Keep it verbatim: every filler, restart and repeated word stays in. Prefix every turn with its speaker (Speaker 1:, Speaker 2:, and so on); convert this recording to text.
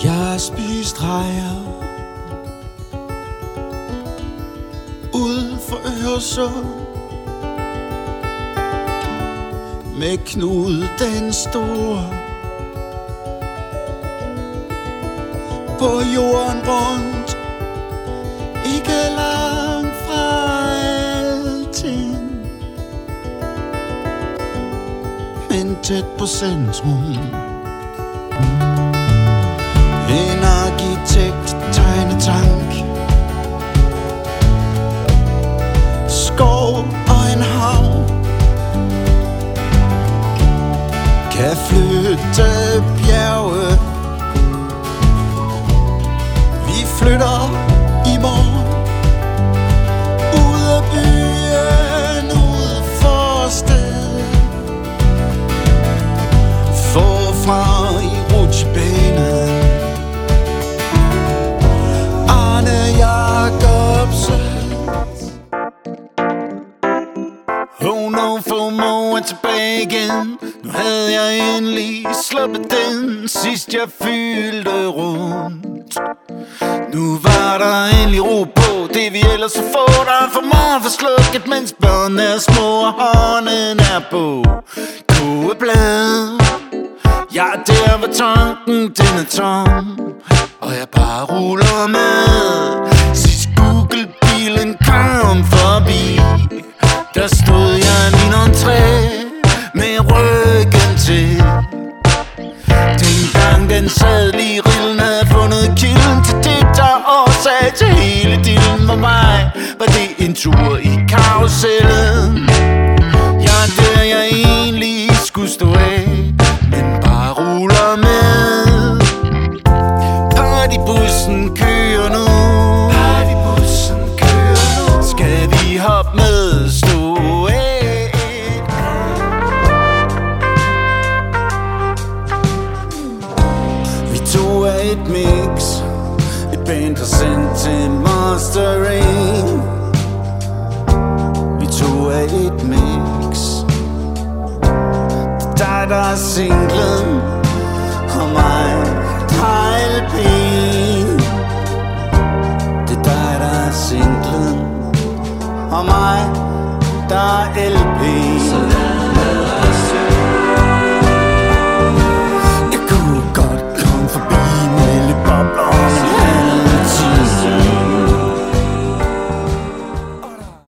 Speaker 1: Jeg har spist rejer ude for Øresund med Knud den store. På jorden rundt, ikke langt fra alting, men tæt på centrum. En arkitekt tegnetank, skov og en hav kan flytte bjerge. Vi flytter i morgen ud af byen, ud for stedet, forfra i rutsjebanen. Arne Jacobsen. Oh no, FOMO er tilbage igen. Nu havde jeg endelig sluppet den, sidst jeg fyldte rundt. Nu var der endelig ro på det, vi ellers så får. Der er for meget for slukket, mens børn er små og hånden er på kogeblad. Jeg er der, hvor tanken den er tom, og jeg bare ruller med. Sidst Google-bilen kom forbi, der stod jeg i min entré med ryggen til. Dengang den sadlige rillen havde fundet kilden til det, der årsag til hele dillen. For mig var det en tur i karusellen. Jeg er der, jeg egentlig skulle stå af, men bare ruller med. Partybussen kører nu, partybussen kører nu. Skal vi hoppe med, stå af? Vi to er et mix, et band der sendt til mastering. Vi to er et mix, det er dig der er singlen, og mig der er L P'en. Det er dig der er singlen, og mig der er L P'en.